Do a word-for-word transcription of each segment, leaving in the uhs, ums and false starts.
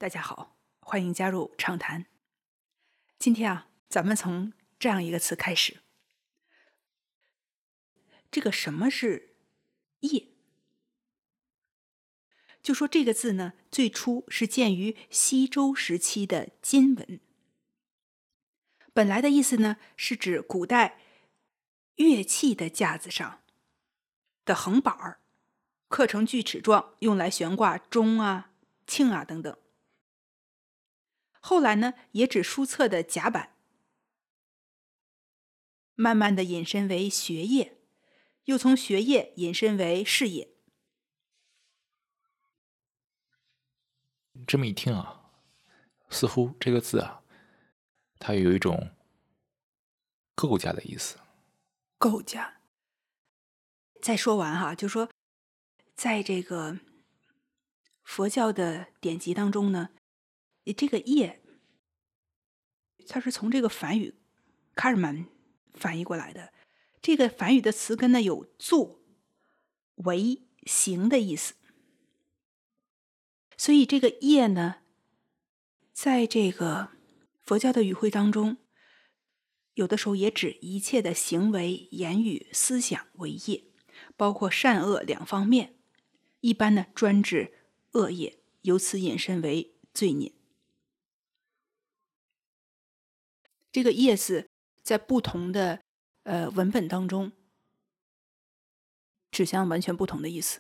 大家好，欢迎加入畅谈。今天啊，咱们从这样一个词开始。这个什么是业？就说这个字呢，最初是见于西周时期的金文。本来的意思呢，是指古代乐器的架子上的横板儿，刻成锯齿状，用来悬挂钟啊、磬啊等等。后来呢，也指书册的甲板，慢慢的引申为学业，又从学业引申为事业。 这么一听啊，似乎这个字啊，它有一种构架的意思。 构架。再说完哈，就说在这个佛教的典籍当中呢，这个业，它是从这个梵语卡尔曼翻译过来的。这个梵语的词根呢有作、为、行的意思，所以这个业呢，在这个佛教的语汇当中，有的时候也指一切的行为、言语、思想为业，包括善恶两方面。一般呢专指恶业，由此引申为罪孽。这个业字在不同的呃文本当中，指向完全不同的意思。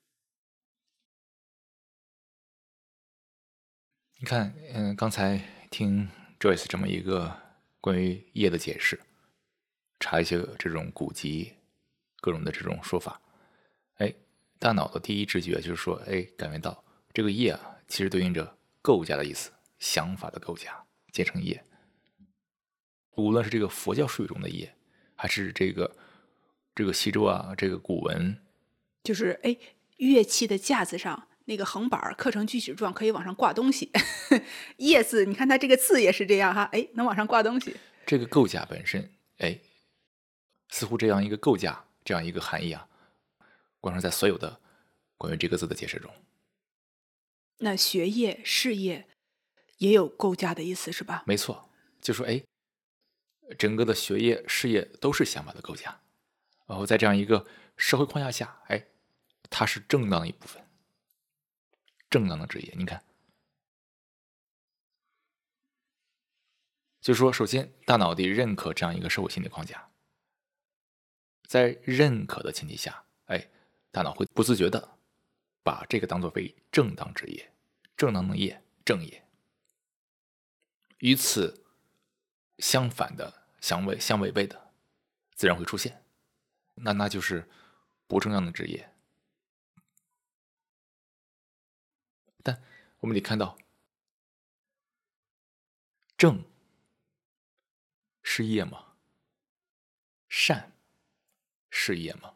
你看，嗯，刚才听 Joyce 这么一个关于业的解释，查一些这种古籍，各种的这种说法，哎，大脑的第一直觉就是说，哎，感觉到这个业啊，其实对应着构架的意思，想法的构架，简称业。无论是这个佛教术语中的业，还是这个这个西周啊，这个古文， 就是哎，乐器的架子上那个横板刻成锯齿状，可以往上挂东西。叶字，你看它这个字也是这样哈，哎，能往上挂东西。 这个构架本身，哎，似乎这样一个构架，这样一个含义啊，贯穿在所有的关于这个字的解释中。 那学业、事业也有构架的意思是吧？ 没错，就说哎，整个的学业、事业都是想法的构架，然后在这样一个社会框架下，哎，它是正当的一部分，正当的职业。你看，就是说，首先大脑得认可这样一个社会心理框架，在认可的前提下，哎，大脑会不自觉的把这个当作为正当职业、正当的业、正业。与此相反的、相违相违背的，自然会出现，那那就是不正当的职业。但我们得看到，正是业吗？善是业吗？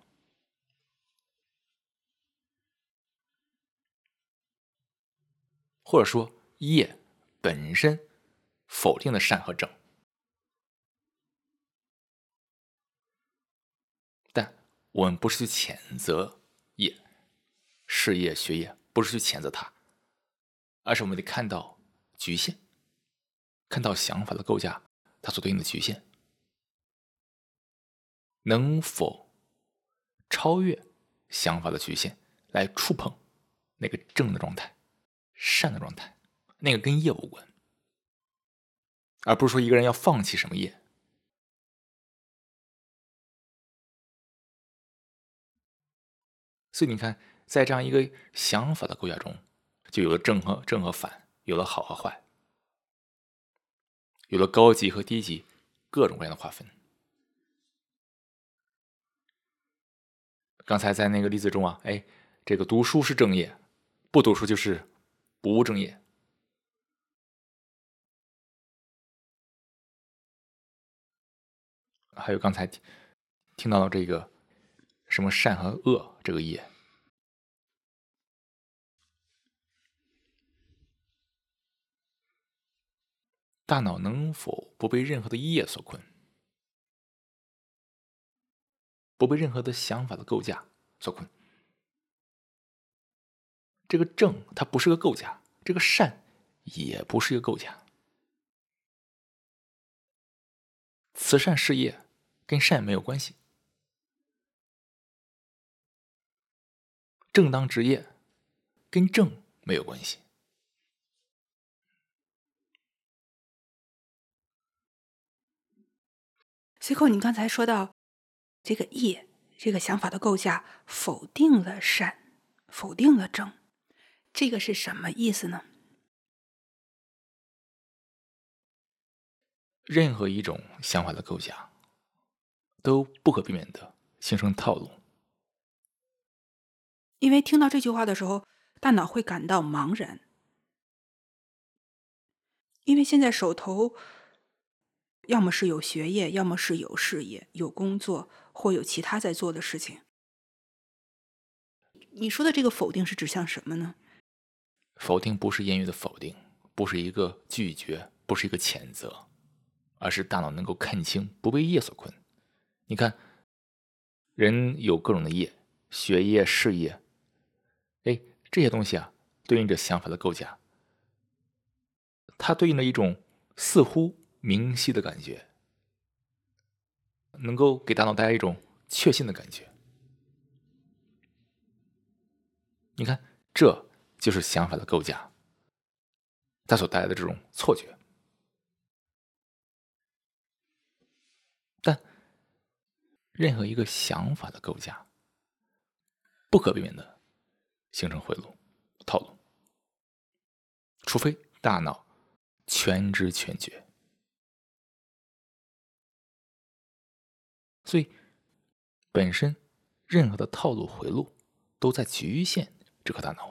或者说，业本身否定了善和正，但我们不是去谴责业、事业、学业，不是去谴责它，而是我们得看到局限，看到想法的构架它所对应的局限，能否超越想法的局限，来触碰那个正的状态、善的状态，那个跟业无关，而不是说一个人要放弃什么业。所以你看，在这样一个想法的构架中，就有了正和正和反，有了好和坏，有了高级和低级，各种各样的划分。刚才在那个例子中啊，哎，这个读书是正业，不读书就是不务正业。还有刚才听到这个什么善和恶这个业，大脑能否不被任何的业所困，不被任何的想法的构架所困？这个正它不是个构架，这个善也不是一个构架。慈善事业跟善没有关系，正当职业跟正没有关系。 随后你刚才说到这个业这个想法的构架否定了善，否定了正，这个是什么意思呢？ 任何一种想法的构架都不可避免的形成套路。 因为听到这句话的时候，大脑会感到茫然，因为现在手头要么是有学业，要么是有事业、有工作，或有其他在做的事情。你说的这个否定是指向什么呢？ 否定不是言语的否定，不是一个拒绝，不是一个谴责，而是大脑能够看清，不被业所困。你看，人有各种的业，学业、事业，哎，这些东西啊，对应着想法的构架，它对应着一种似乎明晰的感觉，能够给大脑带来一种确信的感觉。你看，这就是想法的构架，它所带来的这种错觉。但任何一个想法的构架，不可避免的形成回路、套路，除非大脑全知全觉。所以，本身任何的套路回路都在局限这颗大脑。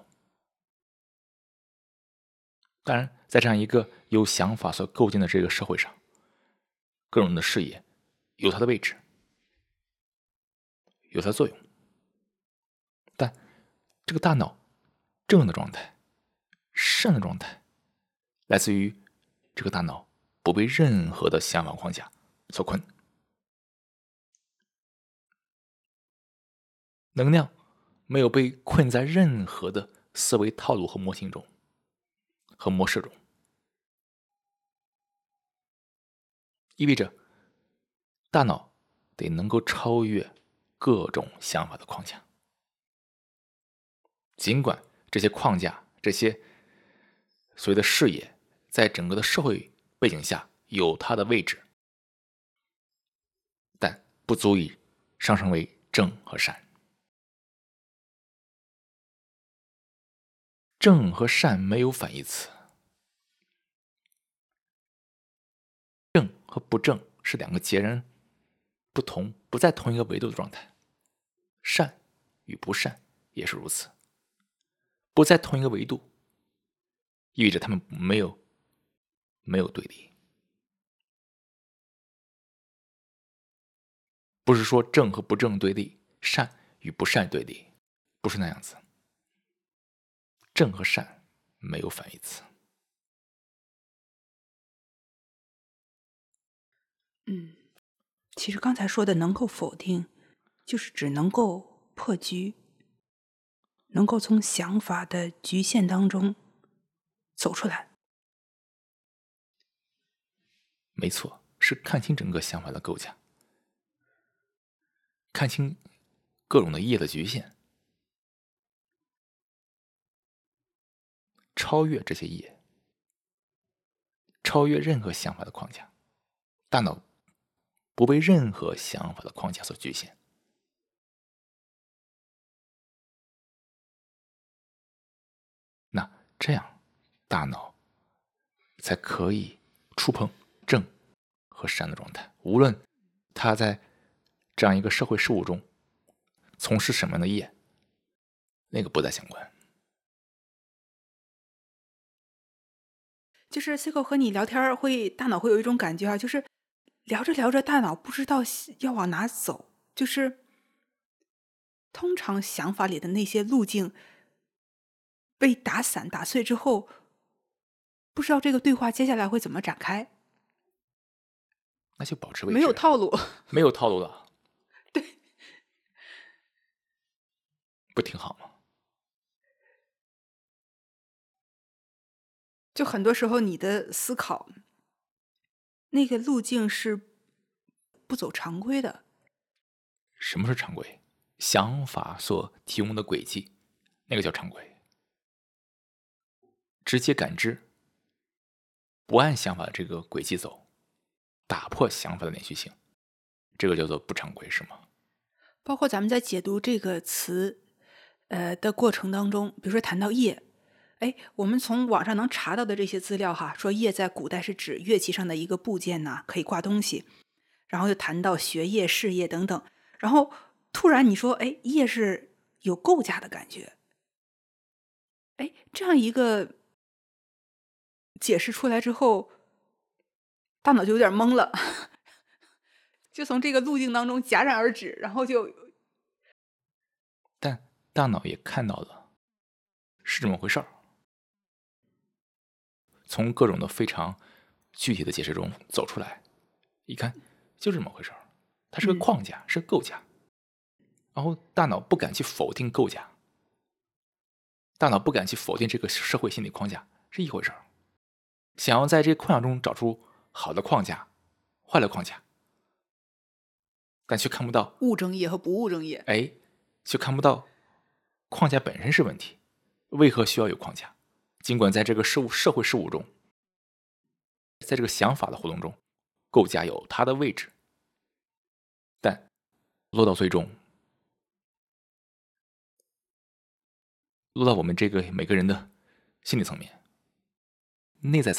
当然，在这样一个由想法所构建的这个社会上，各种的视野有它的位置，有它的作用。但这个大脑正的状态、善的状态，来自于这个大脑不被任何的想法框架所困，能量没有被困在任何的思维套路和模型中和模式中，意味着大脑得能够超越各种想法的框架。尽管这些框架、这些所谓的视野，在整个的社会背景下有它的位置，但不足以上升为正和善。正和善没有反义词，正和不正是两个截然不同、不在同一个维度的状态，善与不善也是如此，不在同一个维度，意味着他们没有没有对立。不是说正和不正对立，善与不善对立，不是那样子。正和善没有反义词。 嗯，其实刚才说的能够否定，就是只能够破局，能够从想法的局限当中走出来。 没错，是看清整个想法的构架，看清各种的业的局限，超越这些业，超越任何想法的框架，大脑不被任何想法的框架所局限。那这样，大脑才可以触碰正和善的状态，无论他在这样一个社会事务中从事什么样的业，那个不再相关。 就是 C 口和你聊天会，大脑会有一种感觉啊，就是聊着聊着，大脑不知道要往哪走，就是通常想法里的那些路径被打散、打碎之后，不知道这个对话接下来会怎么展开。 那就保持位置， 没有套路， 没有套路了， 对， 不挺好吗？ 就很多时候你的思考那个路径是不走常规的。 什么是常规？想法所提供的轨迹，那个叫常规。直接感知，不按想法的这个轨迹走，打破想法的连续性，这个叫做不常规，是吗？ 包括咱们在解读这个词，呃的过程当中，比如说谈到业，哎，我们从网上能查到的这些资料哈，说业在古代是指乐器上的一个部件呐、可以挂东西，然后又谈到学业、事业等等，然后突然你说，哎，业是有构架的感觉，哎，这样一个解释出来之后，大脑就有点懵了，就从这个路径当中戛然而止，然后就但大脑也看到了是这么回事儿，从各种的非常具体的解释中走出来，一看就这么回事儿，它是个嗯框架，是个构架。然后大脑不敢去否定构架，大脑不敢去否定这个社会心理框架，是一回事儿。想要在这个框架中找出好的框架、坏的框架，但却看不到， 务正业和不务正业。 哎，却看不到框架本身是问题，为何需要有框架？尽管在这个事物社会事务中，在这个想法的活动中，构架有它的位置，但落到最终，落到我们这个每个人的心理层面、内在层面。